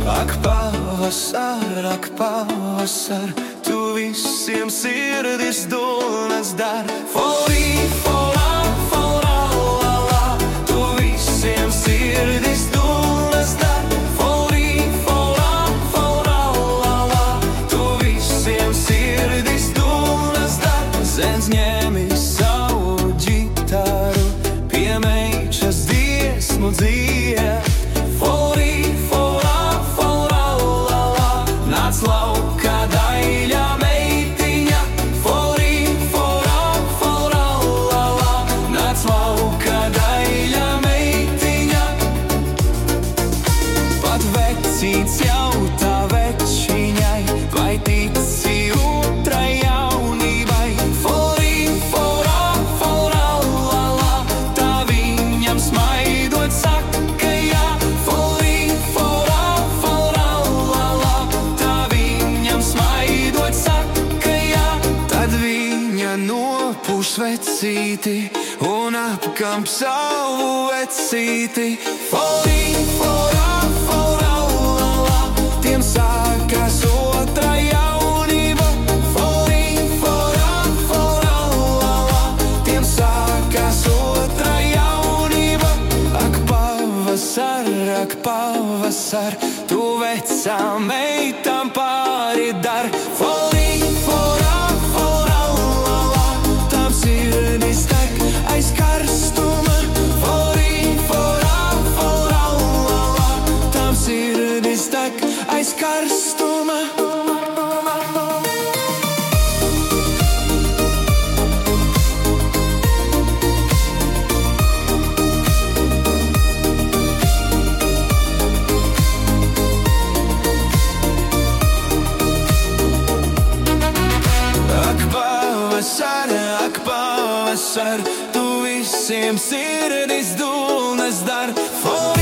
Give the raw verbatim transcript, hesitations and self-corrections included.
Ak pavasar, ak pavasar, tu visiem sirdis dulnes dar. Folī, folā, folā, la, la, tu visiem sirdis dulnes dar. Folī, folā, folā, la, la, tu visiem sirdis dulnes dar. Zens ņēmi savu ģitāru, pie meičas dziesmu dzied. Folī, folā, folā, la, la, nāc lauka daļā meitiņa. Folī, folā, folā, la, la, nāc lauka daļā meitiņa. Pat vecīts jautā večiņai, vai tici otrai jaunībai. Folī, folā, folā, la, la, tā viņam smaidot saka jā. Folī, folā, folā, la, la, tā viņam smaidot saka jā. Tad viņa nopūš vecīti un apkamp savu vecīti. Folī, folā, folā, la, la, tiem sākas otra jaunība. Folī, folā, folā, la, la, tiem sākas otra jaunība. Ak pavasar, ak pavasar, tu vecām meitām pāri dar. Folī, folā, folā, la, la, tām sirdis deg aiz karstuma. Folī, folā, folā, la, la, tām sirdis deg aiz karstuma. Ak pavasar, ak pavasar, tu visiem sirdis dulnes dar. Folī,